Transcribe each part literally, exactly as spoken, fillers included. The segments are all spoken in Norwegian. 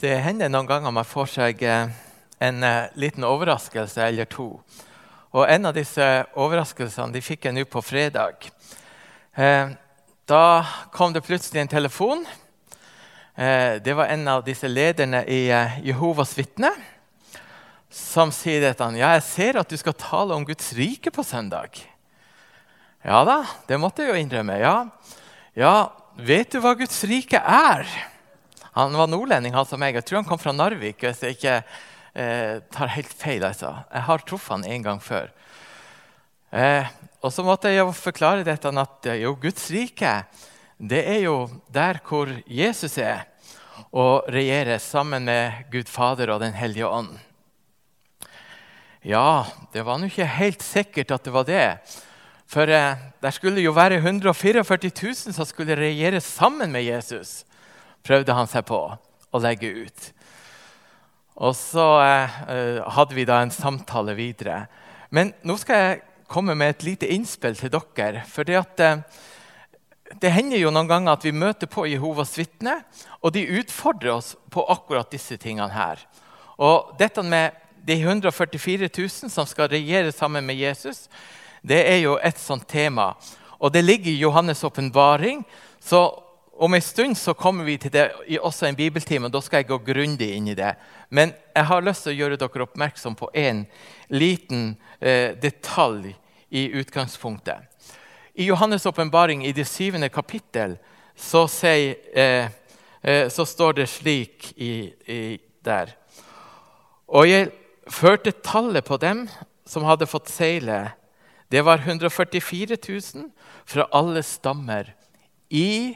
Det hender noen ganger man får seg eh, en eh, liten overraskelse eller to. Og en av disse overraskelsene de fikk jeg nå på fredag. Eh, da kom det plutselig en telefon. Eh, det var en av disse lederne i eh, Jehovas vitne som sier dette. Ja, jeg ser at du skal tale om Guds rike på søndag. Ja da, det måtte jeg jo innrømme. Ja, ja vet du hva Guds rike er? Han var nordlending, han som meg. Jeg tror han kom fra Narvik, hvis jeg ikke eh, tar helt feil. Altså. Jeg har truffet han en gang før. Eh, og så måtte jeg jo forklare dette, at jo, Guds rike, det er jo der hvor Jesus er, og regjerer sammen med Gud Fader og den hellige ånd. Ja, det var nå ikke helt sikkert at det var det. For eh, der skulle jo være ett hundre førtifire tusen som skulle regjere sammen med Jesus. Prøvde han seg på å legge ut. Og så eh, hadde vi da en samtale videre. Men nå skal jeg komme med et lite innspill til dere. For det, at, eh, det hender jo noen ganger at vi møter på Jehovas vitne, og de utfordrer oss på akkurat disse tingene her. Og dette med de ett hundre førtifire tusen som skal regjere sammen med Jesus, det er jo et sånt tema. Og det ligger i Johannes åpenbaring, så om en stund så kommer vi til det i også en bibeltime, og da skal jeg gå grundig inn i det. Men jeg har lyst til å gjøre dere oppmerksom på en liten eh, detalj i utgangspunktet. I Johannes åpenbaring i det syvende kapittel så, sier, eh, eh, så står det slik i, i der. Og jeg førte tallet på dem som hadde fått seile. Det var ett hundre førtifire tusen fra alle stammer i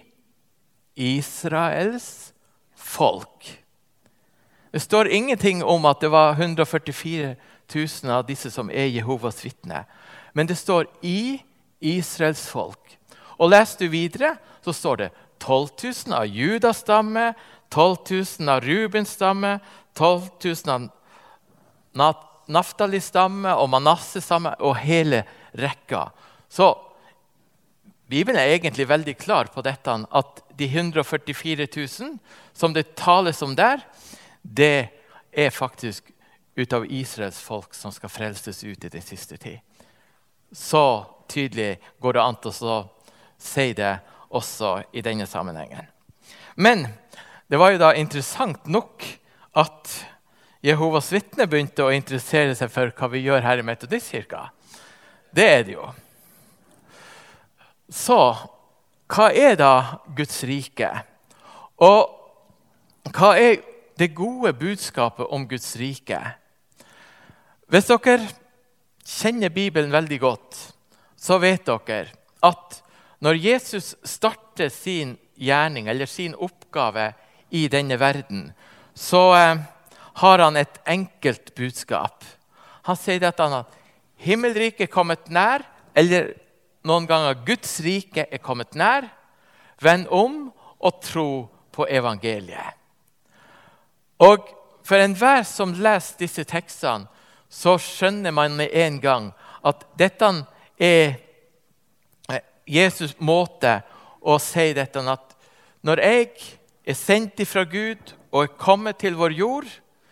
Israels folk. Det står ingenting om at det var ett hundre førtifire tusen av disse som er Jehovas vitne. Men det står i Israels folk. Og leser du videre, så står det tolv tusen av Judas stamme, tolv tusen av Rubens stamme, tolv tusen av Naftali stamme og Manasse stamme og hele rekka. Så Bibelen er egentlig veldig klar på dette, at de ett hundre førtifire tusen som det tales om der, det er faktisk ut av Israels folk som skal frelses ut i den siste tid. Så tydelig går det an til å si det også i denne sammenhengen. Men det var jo da interessant nok at Jehovas vitne begynte å interessere seg for hva vi gjør her i Metodistkirka. Det er det jo. Så, hva er da Guds rike? Og hva er det gode budskapet om Guds rike? Hvis dere kjenner Bibelen veldig godt, så vet dere at når Jesus starter sin gjerning, eller sin oppgave i denne verden, så eh, har han et enkelt budskap. Han sier at han har himmelriket kommet nær, eller noen ganger Guds rike er kommet nær. Vend om og tro på evangeliet. Og for enhver som leser disse tekstene, så skjønner man med en gang at dette er Jesus' måte å si dette, at når jeg er sendt fra Gud og er kommet til vår jord,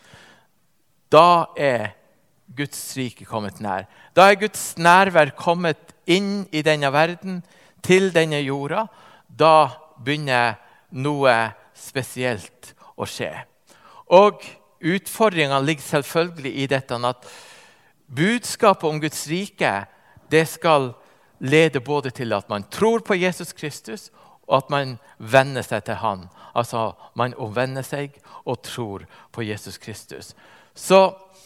da er Guds rike kommet nær. Da er Guds nærvær kommet inn i denne verden, til denne jorda. Da begynner noe spesielt å skje. Og utfordringene ligger selvfølgelig i dette, at budskapet om Guds rike, det skal lede både til at man tror på Jesus Kristus, og at man vender seg til han. Altså, man omvender seg og tror på Jesus Kristus. Så,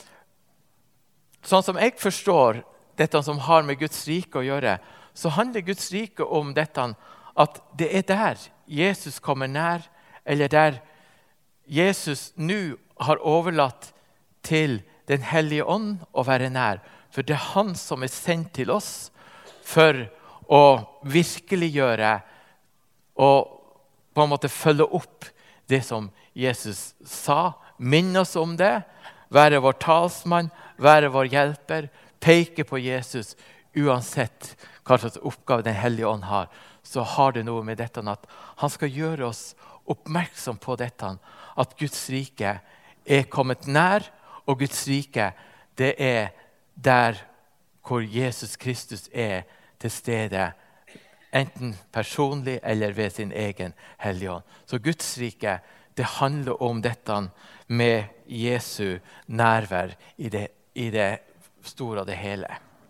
sånn som jeg forstår dette som har med Guds rike å gjøre, så handler Guds rike om dette, at det er der Jesus kommer nær, eller der Jesus nå har overlatt til den hellige ånd å være nær. For det er han som er sendt til oss for å virkeliggjøre og på en måte følge opp det som Jesus sa. Minne oss om det, være vår talsmann, være vår hjelper, peke på Jesus, uansett hva slags oppgave den hellige ånd har, så har det noe med dette at han skal gjøre oss oppmerksom på dette, at Guds rike er kommet nær, og Guds rike, det er der hvor Jesus Kristus er til stede, enten personlig eller ved sin egen helligånd. Så Guds rike, det handler om dette med Jesu nærvær i det, i det store og det hele.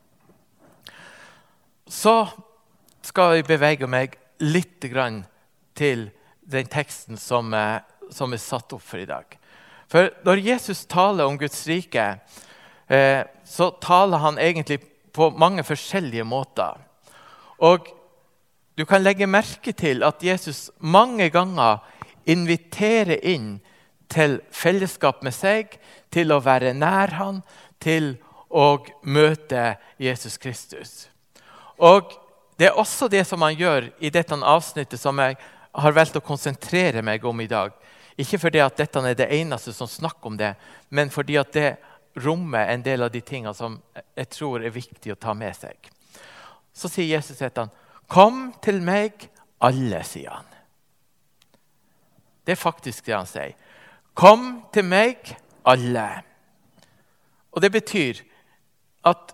Så skal vi bevege meg litt grann til den teksten som, som er satt opp for i dag. For når Jesus taler om Guds rike, eh, så taler han egentlig på mange forskjellige måter. Og du kan legge merke til at Jesus mange ganger inviterer inn til fellesskap med seg, til å være nær han, til å møte Jesus Kristus. Og det er også det som han gjør i dette avsnittet som jeg har valgt å konsentrere meg om i dag. Ikke fordi at dette er det eneste som snakker om det, men fordi at det rommer en del av de tingene som jeg tror er viktig å ta med seg. Så sier Jesus til han, kom til meg alle, sier han. Det er faktisk det han sier. Kom til meg alle. Og det betyr at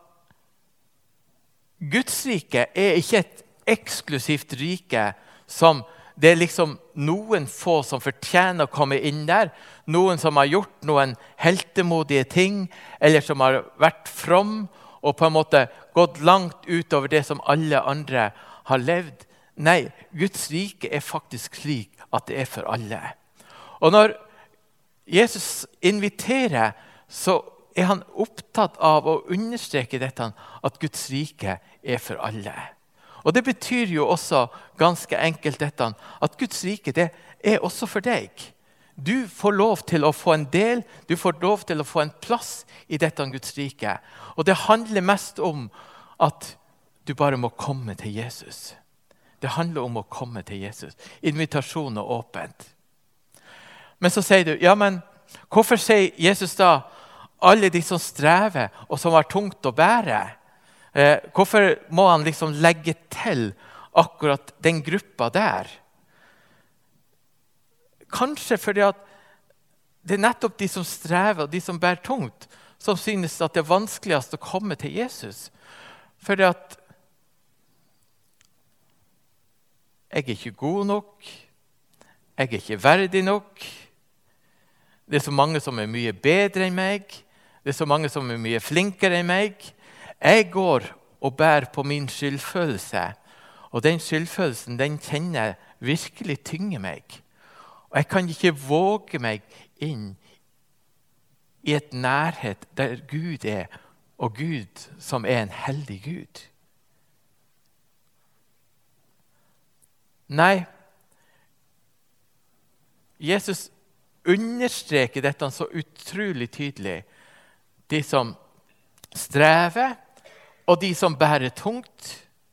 Guds rike er ikke et eksklusivt rike som det er liksom noen få som fortjener å komme inn der, noen som har gjort noen heltemodige ting, eller som har vært from og på en måte gått langt utover det som alle andre har levd. Nei, Guds rike er faktisk slik at det er for alle. Og når Jesus inviterer, så er han opptatt av å understreke dette, at Guds rike er for alle. Og det betyr jo også ganske enkelt dette, at Guds rike det er også for deg. Du får lov til å få en del, du får lov til å få en plass i dette Guds rike. Og det handler mest om at du bare må komme til Jesus. Det handler om å komme til Jesus. Invitasjon og åpent. Men så sier du, ja, men hvorfor sier Jesus da alle de som strever og som har tungt å bære? Eh, hvorfor må han liksom legge til akkurat den gruppa der? Kanskje fordi at det er nettopp de som strever og de som bærer tungt, som synes at det er vanskeligast å komme til Jesus. Fordi at jeg er ikke god nok, jeg er ikke verdig nok, det er så mange som er mye bedre enn meg, det er så mange som er mye flinkere enn meg. Jeg går og bærer på min skyldfølelse, og den skyldfølelsen, den kjenner jeg virkelig tynger meg. Og jeg kan ikke våge meg inn i et nærhet der Gud er, og Gud som er en heldig Gud. Nei, Jesus understreker dette så utrolig tydelig. De som strever, og de som bærer tungt,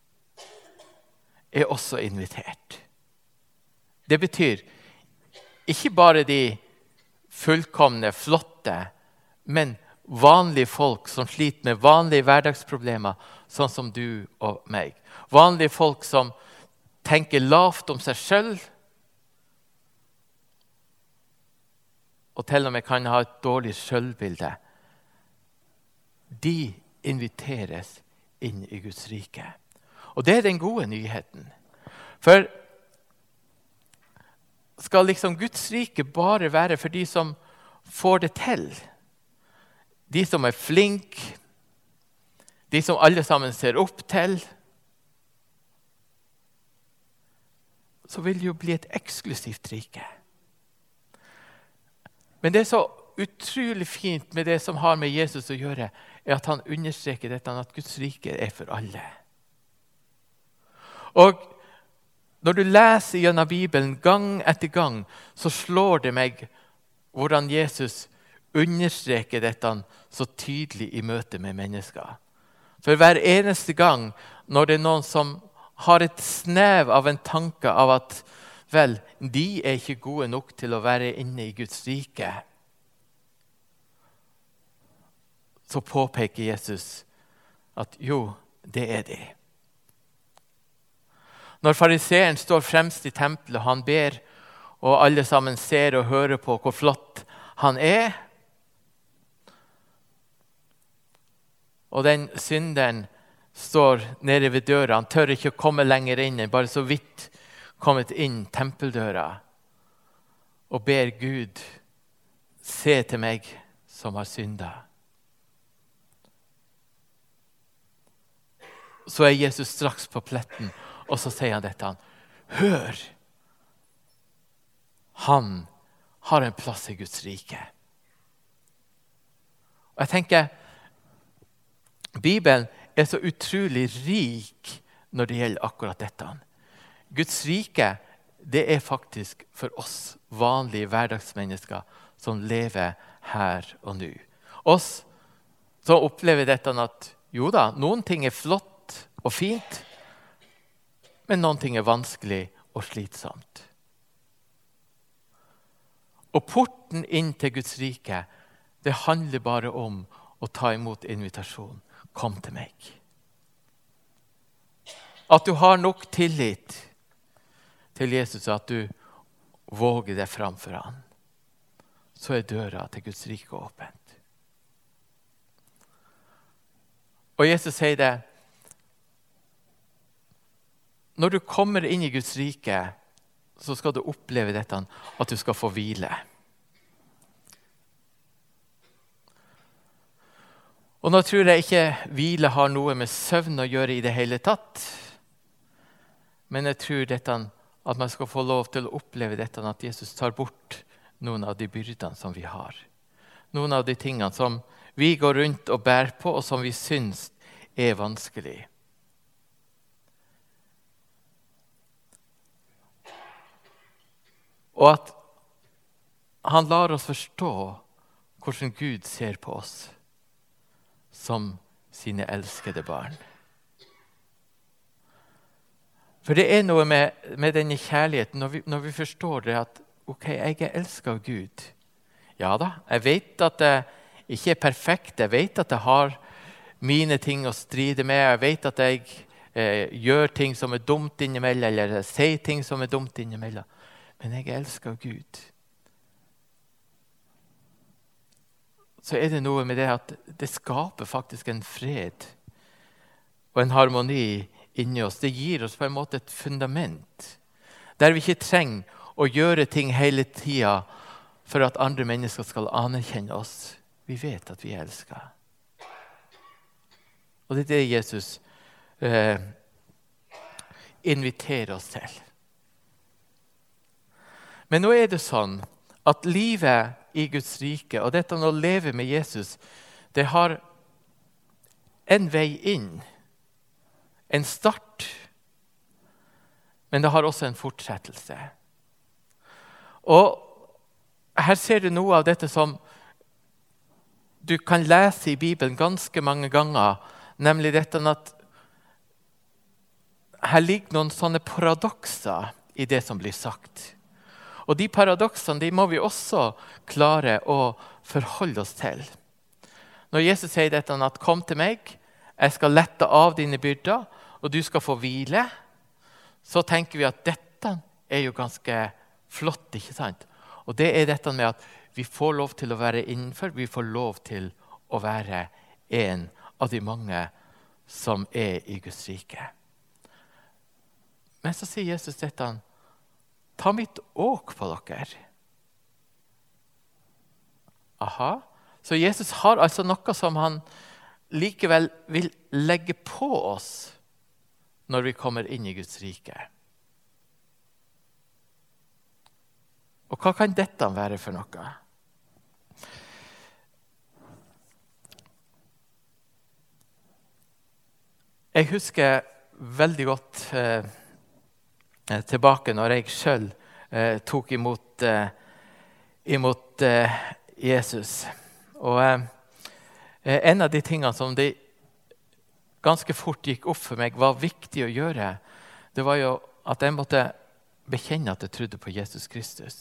er også invitert. Det betyr ikke bare de fullkomne, flotte, men vanlige folk som sliter med vanlige hverdagsproblemer, sånn som du og meg. Vanlige folk som tenker lavt om seg selv, og til og med kan ha et dårlig selvbilde. De inviteres inn i Guds rike. Og det er den gode nyheten. For skal liksom Guds rike bare være for de som får det til? De som er flinke, de som alle sammen ser opp til, så vil det jo bli et eksklusivt rike. Men det er så utrolig fint med det som har med Jesus å gjøre, er at han understreker dette, at Guds rike er for alle. Og når du leser gjennom Bibelen gang etter gang, så slår det meg hvordan Jesus understreker dette så tydelig i møte med mennesker. For hver eneste gang når det er noen som har et snev av en tanke av at vel, de er ikke gode nok til å være inne i Guds rike, så påpeker Jesus at jo, det er de. Når fariseeren står fremst i tempelet, han ber og alle sammen ser og hører på hvor flott han er. Og den synderen står nede ved døra. Han tør ikke å komme lenger inn, bare så vidt kommet inn tempeldøra. Og ber Gud, se til meg som har syndet. Så er Jesus straks på pletten, og så sier han dette. Hør! Han har en plass i Guds rike. Og jeg tenker, Bibelen er så utrolig rik når det gjelder akkurat dette. Guds rike, det er faktisk for oss vanlige hverdagsmennesker som lever her og nå. Oss som opplever dette at, jo da, noen ting er flott og fint, men noen ting er vanskelig og slitsomt. Og porten inn til Guds rike, det handler bare om å ta imot invitasjon. Kom til meg. At du har nok tillit til Jesus, at du våger deg framfor han. Så er døra til Guds rike åpent. Og Jesus sier det, når du kommer inn i Guds rike, så skal du oppleve dette, at du skal få hvile. Og nå tror jeg ikke hvile har noe med søvn å gjøre i det hele tatt. Men jeg tror dette, at man skal få lov til å oppleve dette, at Jesus tar bort noen av de byrdene som vi har. Noen av de tingene som vi går rundt og bærer på, og som vi synes er vanskelig. Og at han lar oss forstå hvordan Gud ser på oss som sine elskede barn. For det er noe med, med denne kjærligheten, når vi, når vi forstår det at ok, jeg er elsket av Gud. Ja da, jeg vet at jeg ikke er perfekt, jeg vet at jeg har mine ting å stride med, jeg vet at jeg eh, gjør ting som er dumt innimellom, eller sier ting som er dumt innimellom. Men jeg elsker Gud. Så er det noe med det at det skaper faktisk en fred og en harmoni inni oss. Det gir oss på en måte et fundament der vi ikke trenger å gjøre ting hele tiden for at andre mennesker skal anerkjenne oss. Vi vet at vi elsker. Og det er det Jesus eh, inviterer oss til. Men nå er det sånn at livet i Guds rike, og dette å leve med Jesus, det har en vei inn, en start, men det har også en fortsettelse. Og her ser du noe av dette som du kan lese i Bibelen ganske mange ganger, nemlig dette at her ligger noen sånne paradokser i det som blir sagt. Og de paradoksene de må vi også klare å forholde oss til. Når Jesus sier dette at kom til meg, jeg skal lette av dine byrder, og du skal få hvile, så tenker vi at dette er jo ganske flott, ikke sant? Og det er dette med at vi får lov til å være innenfor, vi får lov til å være en av de mange som er i Guds rike. Men så sier Jesus dette, ta mitt åk på dere. Aha. Så Jesus har altså noe som han likevel vil legge på oss når vi kommer inn i Guds rike. Og hva kan dette være for noe? Jeg husker veldig godt eh, tilbake når jeg selv eh, tok imot, eh, imot eh, Jesus. Og eh, en av de tingene som det ganske fort gikk opp for meg var viktig å gjøre, det var jo at jeg måtte bekjenne at jeg trodde på Jesus Kristus.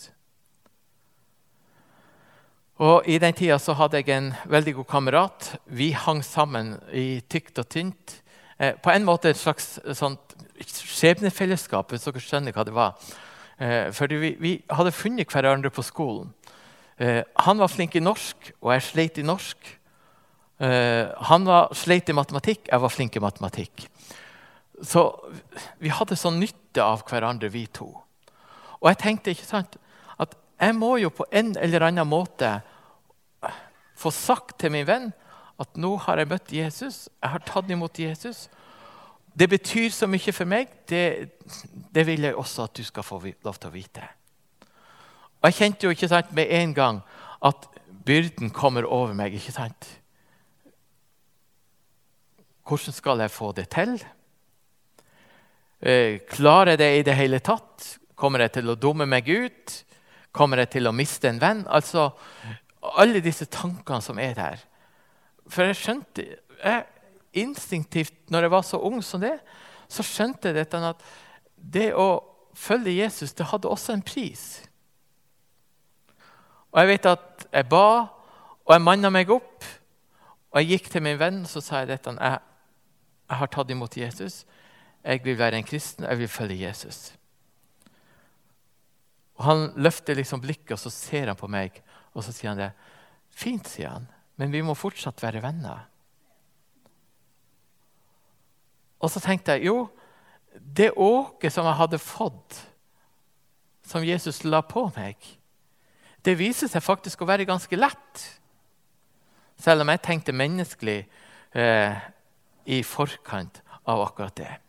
Og i den tiden så hadde jeg en veldig god kamerat. Vi hang sammen i tykt og tynt. Eh, på en måte et slags sånt skjebnefellesskap, hvis dere skjønner hva det var. Eh, fordi vi, vi hadde funnet hverandre på skolen. Eh, han var flink i norsk, og jeg slet i norsk. Eh, han var slet i matematikk, jeg var flink i matematikk. Så vi hadde sånn nytte av hverandre, vi to. Og jeg tenkte, ikke sant, at jeg må jo på en eller annen måte få sagt til min venn at nå har jeg møtt Jesus, jeg har tatt imot Jesus. Det betyr så mye for meg, det, det vil jeg også at du skal få lov til å vite. Og jeg kjente jo ikke sant, med en gang at byrden kommer over meg, ikke sant? Hvordan skal jeg få det til? Eh, klarer jeg det i det hele tatt? Kommer jeg til å dumme meg ut? Kommer jeg til å miste en venn? Altså, alle disse tankene som er der. For jeg skjønte, jeg, instinktivt, når jeg var så ung som det, så skjønte jeg dette at det å følge Jesus, det hadde også en pris. Og jeg vet at jeg ba, og jeg mannet meg opp, og jeg gikk til min venn, så sa jeg dette, jeg, jeg har tatt imot Jesus, jeg vil være en kristen, jeg vil følge Jesus. Og han løfter liksom blikket, og så ser han på meg, og så sier han det, fint, sier han, men vi må fortsatt være venner. Og så tenkte jeg, jo, det åke som jeg hadde fått, som Jesus la på meg, det viser seg faktisk å være ganske lett. Selv om jeg tenkte menneskelig eh, i forkant av akkurat det.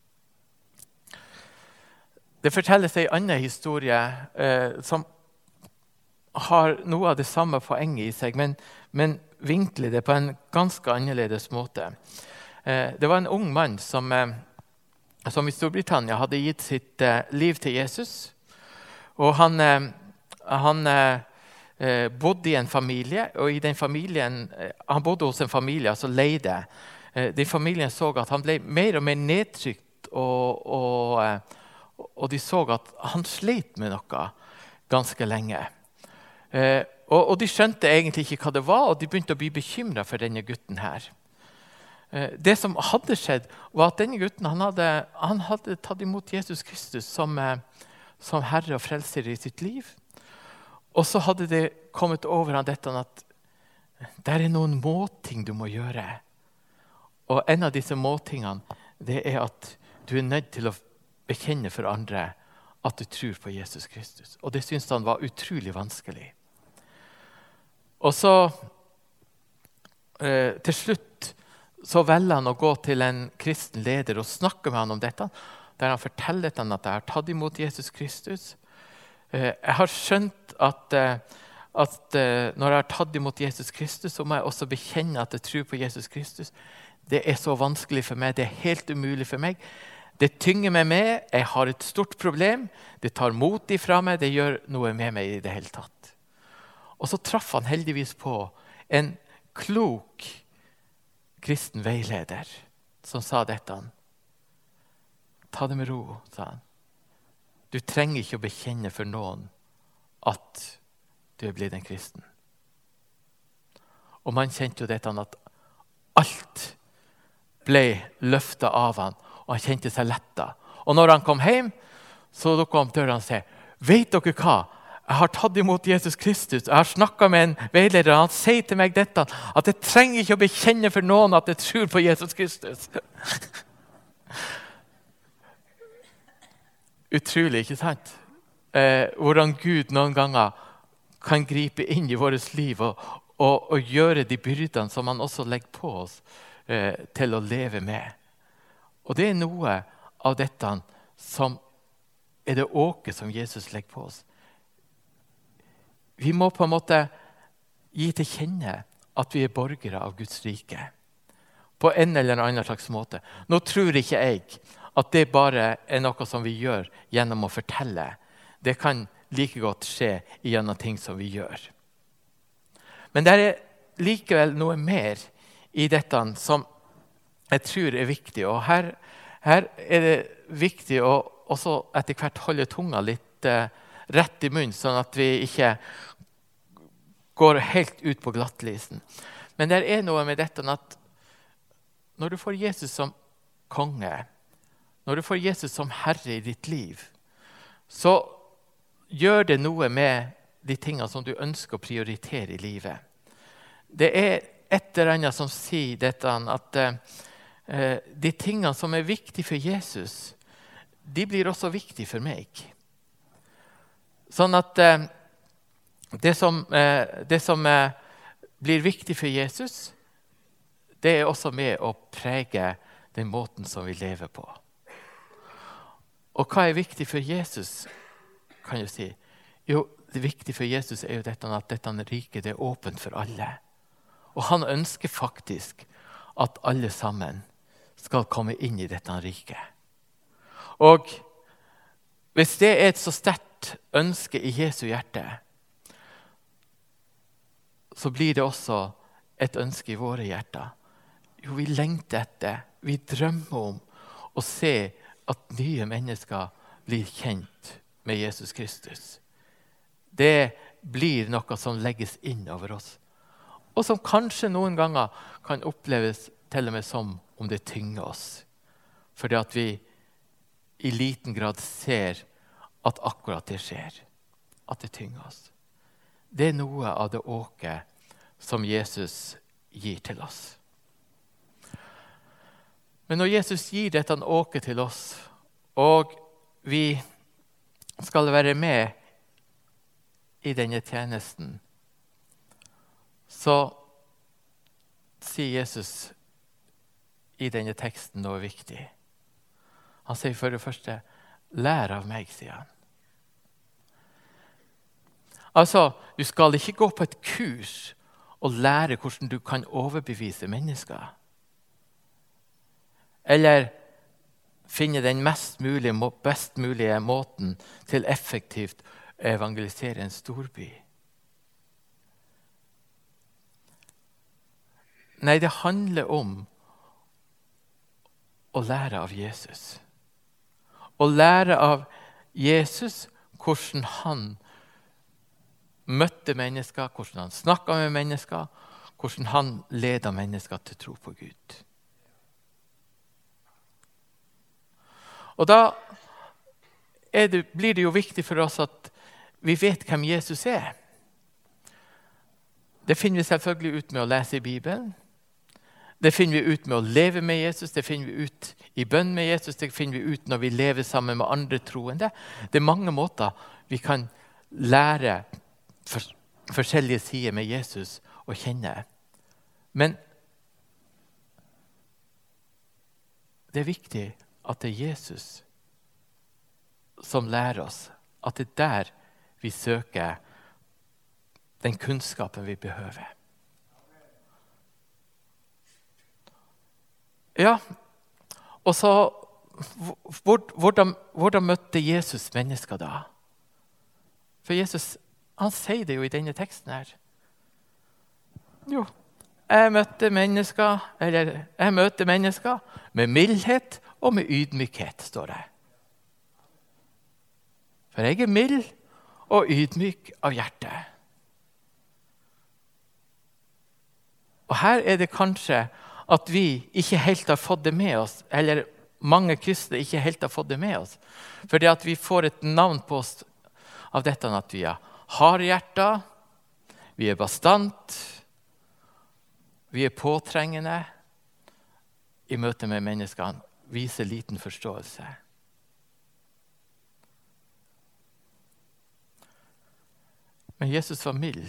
Det fortelles en annen historie eh, som har noe av det samme poenget i seg, men, men vinkler det på en ganske annerledes måte. Eh, det var en ung mann som, eh, som i Storbritannia hadde gitt sitt eh, liv til Jesus. Og han, eh, han eh, bodde i en familie, og i den familien, eh, han bodde hos en familie, altså leide. Eh, den familien så at han ble mer og mer nedtrykt, og, og, eh, og de så at han slet med noe ganske lenge. Eh, og, og de skjønte egentlig ikke hva det var, og de begynte å bli bekymret for denne gutten her. Eh, det som hadde skjedd, var at denne gutten han hadde, han hadde tatt imot Jesus Kristus som, eh, som herre og frelser i sitt liv. Og så hadde det kommet over han dette at det er noen måting du må gjøre. Og en av disse måtingene, det er at du er nødt til å bekjenne for andre at du tror på Jesus Kristus. Og det syntes han var utrolig vanskelig. Og så eh, til slutt så velger han å gå til en kristen leder og snakke med han om dette, der han forteller han at jeg har tatt imot Jesus Kristus. Eh, jeg har skjønt at, eh, at eh, når jeg har tatt imot Jesus Kristus, så må jeg også bekjenne at jeg tror på Jesus Kristus. Det er så vanskelig for meg, det er helt umulig for meg. Det tynger meg med, jeg har et stort problem, det tar mot ifra meg, det gjør noe med meg i det hele tatt. Og så traff han heldigvis på en klok kristen veileder som sa dette. Ta det med ro, sa han. Du trenger ikke å bekjenne for noen at du er blitt en kristen. Og man kjente jo dette at alt ble løftet av han, og han kjente seg letta. Og når han kom hjem, så lukket han døren og sa, vet dere hva? Jeg har tatt imot Jesus Kristus. Jeg har snakket med en veileder, og han sier til meg dette, at jeg trenger ikke å bekjenne for noen at jeg tror på Jesus Kristus. Utrolig, ikke sant? Eh, hvordan Gud noen ganger kan gripe inn i vårt liv og, og, og gjøre de byrdene som han også legger på oss eh, til å leve med. Og det er noe av dette som er det åke som Jesus legger på oss. Vi må på en måte gi til kjenne at vi er borgere av Guds rike. På en eller annen slags måte. Nå tror ikke jeg at det bare er noe som vi gjør gjennom å fortelle. Det kan like godt skje gjennom ting som vi gjør. Men det er likevel noe mer i dette som jeg tror er viktig. Og her, her er det viktig å også etter hvert holde tunga litt eh, rett i munnen, sånn at vi ikke går helt ut på glattlisen. Men det er noe med dette at når du får Jesus som konge, når du får Jesus som herre i ditt liv, så gjør det noe med de tingene som du ønsker å prioritere i livet. Det er et eller annet som sier dette, at eh, de tingene som er viktige for Jesus, de blir også viktige for meg. Sånn at eh, det som, eh, det som eh, blir viktig for Jesus, det er også med å prege den måten som vi lever på. Og hva er viktig for Jesus, kan jeg si? Jo, det viktige for Jesus er jo dette, at dette riket er åpent for alle. Og han ønsker faktisk at alle sammen skal komme inn i dette riket. Og hvis det er et så sterkt ønske i Jesu hjerte, så blir det også et ønske i våre hjerter. Jo, vi lengter etter, vi drømmer om å se at nye mennesker blir kjent med Jesus Kristus. Det blir noe som legges inn over oss, og som kanskje noen ganger kan oppleves til og med som om det tynger oss, fordi at vi i liten grad ser at akkurat det skjer, at det tynger oss. Det er noe av det åket som Jesus gir til oss. Men når Jesus gir dette åket til oss, og vi skal være med i denne tjenesten, så sier Jesus i denne teksten noe viktig. Han sier for det første, lær av meg, sier han. Altså, du skal ikke gå på et kurs og lære hvordan du kan overbevise mennesker. Eller finne den mest mulige, best mulige måten til effektivt å evangelisere en storby. Nei, det handler om å lære av Jesus. Å lære av Jesus hvordan han møtte mennesker, hvordan han snakket med mennesker, hvordan han ledet mennesker til tro på Gud. Og da er det, blir det jo viktig for oss at vi vet hvem Jesus er. Det finner vi selvfølgelig ut med å lese i Bibelen. Det finner vi ut med å leve med Jesus, det finner vi ut i bønn med Jesus, det finner vi ut når vi lever sammen med andre troende. Det er mange måter vi kan lære for, forskjellige sider med Jesus å kjenne. Men det er viktig at det er Jesus som lærer oss, at det er der vi søker den kunnskapen vi behøver. Ja, og så hvordan, hvordan møtte Jesus mennesker da? For Jesus, han sier det jo i denne teksten her. Jo, jeg møtte mennesker, eller jeg møter mennesker med mildhet og med ydmykhet, står det. For jeg er mild og ydmyk av hjertet. Og her er det kanskje at vi ikke helt har fått det med oss, eller mange kristne ikke helt har fått det med oss. For det at vi får et navn på oss av dette, at vi er hardhjertet, vi er bastant, vi er påtrengende i møte med menneskene, viser liten forståelse. Men Jesus var mild.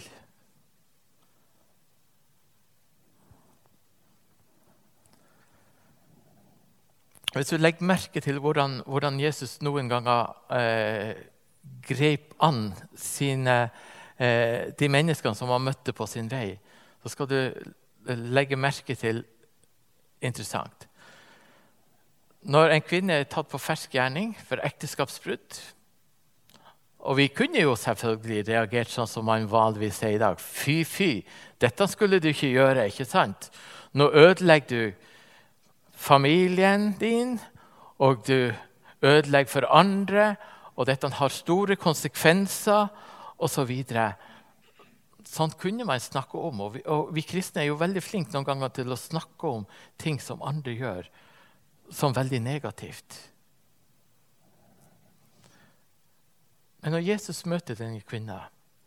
Hvis du legger merke til hvordan, hvordan Jesus noen ganger eh, grep an sine, eh, de menneskene som han møtte på sin vei, så skal du legge merke til interessant. Når en kvinne er tatt på fersk gjerning for ekteskapsbrudd, og vi kunne jo selvfølgelig reagert sånn som man vanligvis sier i dag, fy, fy, dette skulle du ikke gjøre, ikke sant? Nå ødelegger du familien din, og du ødelegger for andre, og dette har store konsekvenser, og så videre. Sånn kunne man snakke om, og vi, og vi kristne er jo veldig flinke noen ganger til å snakke om ting som andre gjør, som veldig negativt. Men når Jesus møter denne kvinnen,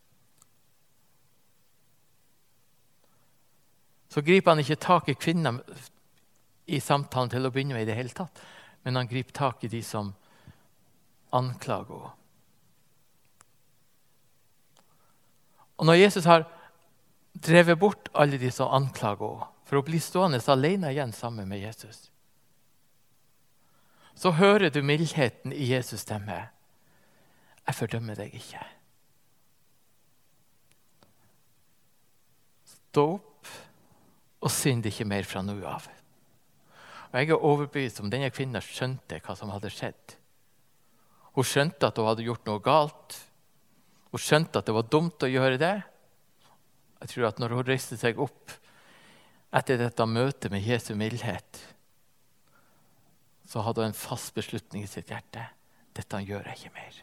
så griper han ikke tak i kvinnen i samtalen til å begynne med i det hele tatt, men han griper tak i de som anklager henne. Og når Jesus har drevet bort alle de som anklager henne, for å bli stående alene igjen sammen med Jesus, så hører du mildheten i Jesus stemme. Jeg fordømmer deg ikke. Stå opp og synd ikke mer fra nå av. Og jeg er overbevist om denne kvinnen skjønte hva som hadde skjedd. Hun skjønte at hun hadde gjort noe galt. Hun skjønte at det var dumt å gjøre det. Jeg tror at når hun reiste seg opp etter dette møtet med Jesu mildhet, så hadde hun en fast beslutning i sitt hjerte. Dette gjør jeg ikke mer.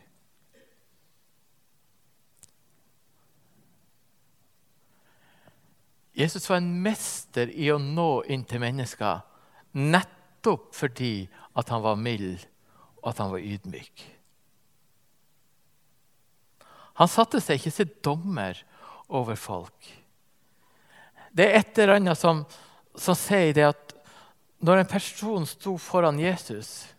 Jesus var en mester i å nå inn til mennesker, nettopp fordi at han var mild og at han var ydmyk. Han satte seg ikke til dommer over folk. Det er et eller annet som, som sier det at når en person sto foran Jesus,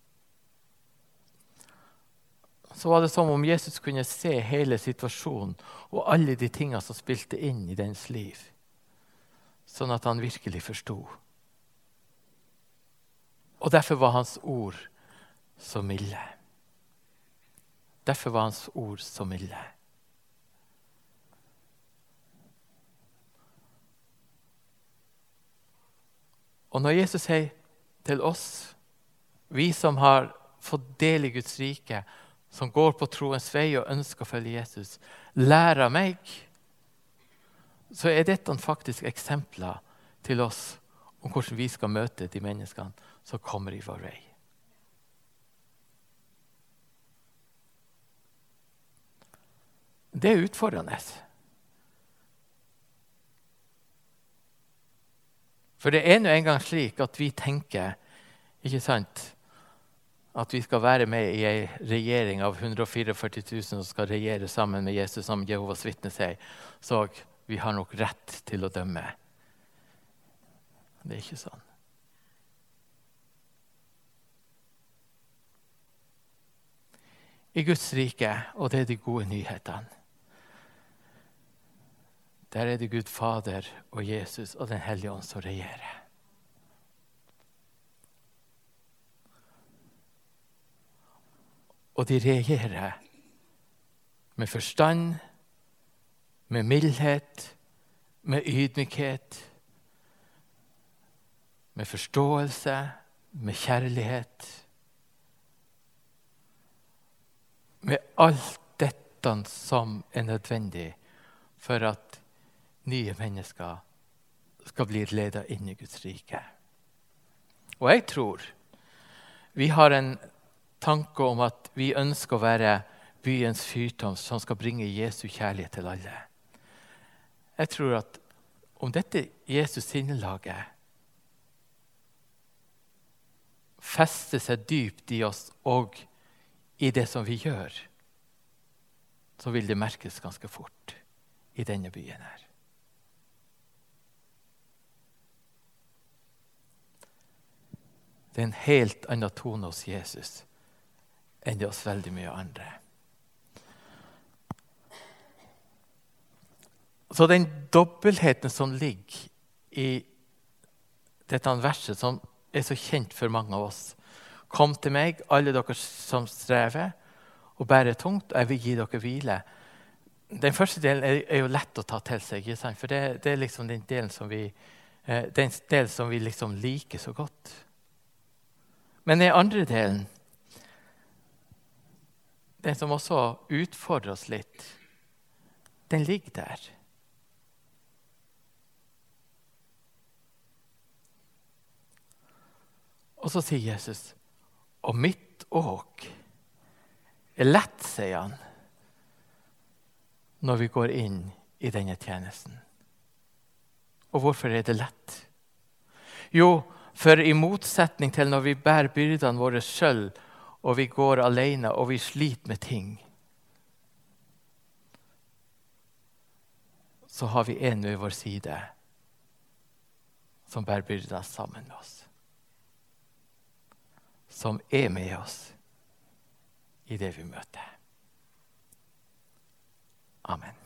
så var det som om Jesus kunne se hele situasjonen og alle de tingene som spilte inn i dens liv, sånn at han virkelig forstod. Og derfor var hans ord så milde. Derfor var hans ord så milde. Og når Jesus sier til oss, vi som har fått del i Guds rike, som går på troens vei og ønsker å følge Jesus, lær av meg, så er dette faktisk eksempler til oss om hvordan vi skal møte de menneskene som kommer i vår vei. Det er utfordrende. For det er nå en gang slik at vi tenker, ikke sant, at vi skal være med i en regjering av hundre og førtifire tusen som skal regjere sammen med Jesus, som Jehovas vitne sier, så vi har nok rett til å dømme. Det er ikke sånn. I Guds rike, og det er de gode nyhetene, der er det Gud Fader og Jesus og den Hellige Ånd som regjerer. Og de regjerer med forstand, med mildhet, med ydmykhet, med forståelse, med kjærlighet. Med alt dette som er nødvendig for at nye mennesker skal bli ledet inn i Guds rike. Og jeg tror vi har en tanke om at vi ønsker å være byens fyrtårn som skal bringe Jesu kjærlighet til alle. Jeg tror at om dette Jesus sinnelaget fester seg dypt i oss og i det som vi gjør, så vil det merkes ganske fort i denne byen her. Det er en helt annen tone hos Jesus enn det hos veldig mye andre. Så den dobbeltheten som ligger i dette verset, som er så kjent for mange av oss. Kom til meg, alle dere som strever og bærer tungt, og jeg vil gi dere hvile. Den første delen er, er jo lett å ta til seg, ikke sant? For det, det er liksom den delen som vi, eh, den delen som vi liksom liker så godt. Men den andre delen, den som også utfordrer oss litt, den ligger der. Og så sier Jesus, og mitt åk er lett, sier han, når vi går inn i denne tjenesten. Og hvorfor er det lett? Jo, for i motsetning til når vi bærer byrdene våre selv, og vi går alene, og vi sliter med ting, så har vi en ved vår side som bærer byrda sammen med oss. Som er med oss i det vi møter. Amen.